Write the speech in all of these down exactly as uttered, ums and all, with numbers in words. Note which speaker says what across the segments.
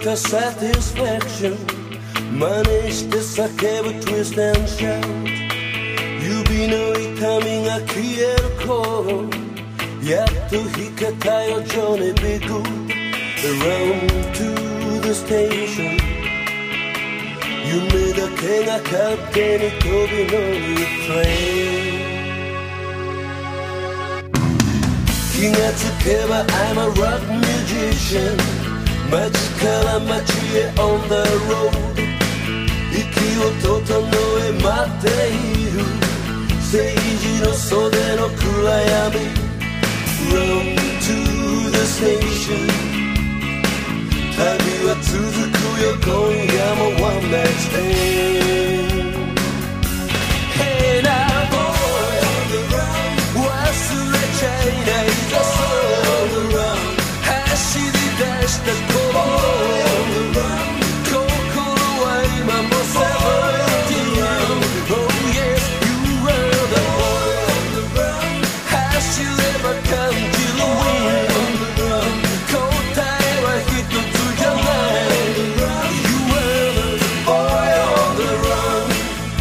Speaker 1: た satisfaction 真似して叫ぶ twist and shout 指の痛みが消える頃やっと引けたよ Johnny B. Good Around to the station 夢だけが勝手に飛び乗る train 気がつけば I'm a rock musician 街から街へ on the road 息を整え待っている政治の袖の暗闇 Run to the station 旅は続くよ今夜も One night stand Hey now boy 忘れちゃいないぞ走り出した頃心は今もセブンティーン Oh yes you are the boy 走れば感じる Win 答えは一つじゃない You are the boy on the run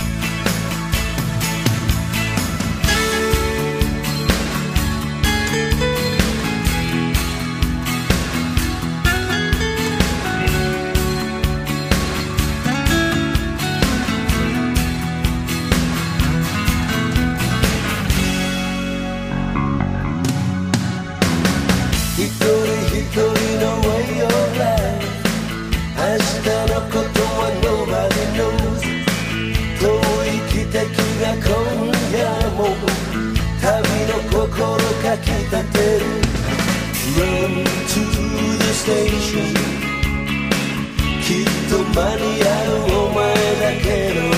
Speaker 1: 一人一人の way of life 明日のことは nobody knows 遠い汽笛が今夜も旅の心かきたてる Run to the station きっと間に合うお前だけの